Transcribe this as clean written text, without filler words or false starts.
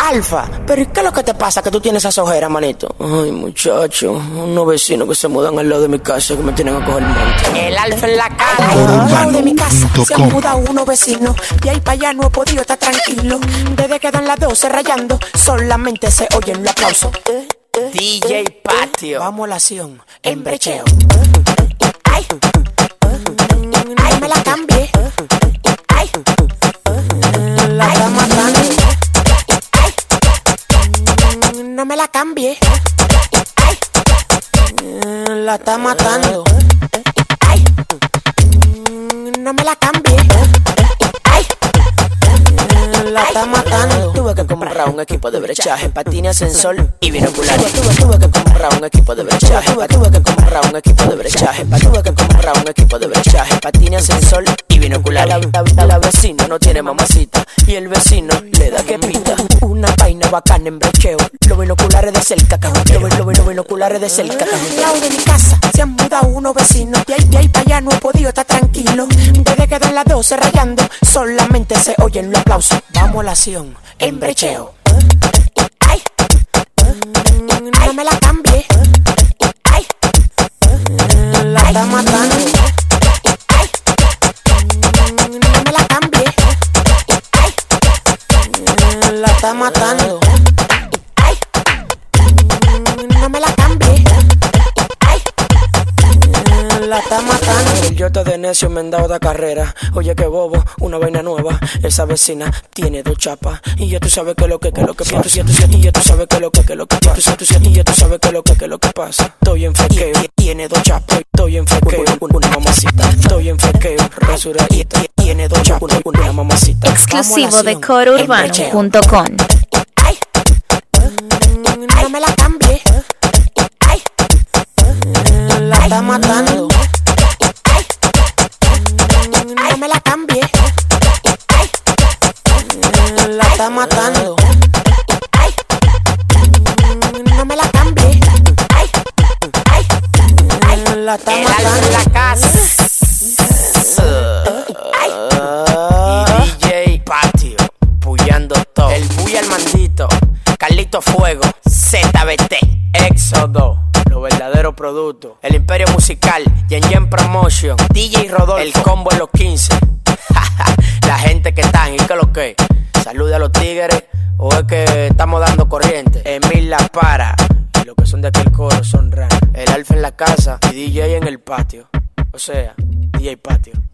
Alfa, pero ¿y qué es lo que te pasa que tú tienes esas ojeras, manito? Ay, muchacho, unos vecinos que se mudan al lado de mi casa que me tienen a coger monte. El Alfa en la cara. Al lado de mi casa se han mudado unos vecinos y ahí para allá no he podido estar tranquilo. Desde que dan las 12 rayando, solamente se oyen los aplausos. DJ Patio. Vamos a la acción, en brecheo. Ay, ay, me la cambié. Ay, la está matando. Ay, no me la cambié. Ay, la está matando. Ay, no me la cambié. Ay, la está matando. Tuve que comprar un equipo de brechaje, patín, ascensor y binocular. Tuve que comprar un equipo de brechaje. Tuve que comprar un equipo de brechaje. Tuve que comprar un equipo de brechaje, patín, ascensor y binocular. La vecina no tiene mamacita y el vecino le da que pinta. Una vaina bacana en brecheo. Los binoculares de cerca, los binoculares de cerca. Al lado de mi casa se han mudado unos vecinos y ahí para allá no he podido estar tranquilo. Desde que dan las 12 rayando, solamente se oyen los aplausos. Vamos a la acción, en brecheo. Ay, no me la cambié. Ay, la está matando. Ay, no me la cambié. Ay, la está matando. Ay, no me la cambié. Ay, la está matando. El yota de necio me han dado de carrera. Oye, que bobo, una vaina nueva. Esa vecina tiene 2 chapas. Y ya tú sabes que lo que pasa. Y ya tú sabes que lo que pasa. Y ya tú sabes que lo que pasa. Estoy en frequeo, tiene 2 chapas. Estoy en frequeo, una mamacita. Estoy en frequeo, rasuradita. Tiene 2 chapas, una mamacita. Exclusivo de corourbano.com. Ay, no me la cambié. Ay, la está matando. Ay, no me la cambié. Ay, la está matando. Ay, no me la cambié. Ay, ay, la está matando. En la casa. Y DJ Patio, puyando todo. El Buy al mandito, Carlito Fuego, ZBT, Éxodo, los verdaderos productos. El Imperio Musical, Yen Promotion, DJ Rodolfo, el combo en los 15. La gente que están, ¿y qué lo que? Saluda a los tigres, o es que estamos dando corriente. Emil La Para, y los que son de aquel coro son raros. El Alfa en la casa y DJ en el patio. O sea, DJ Patio.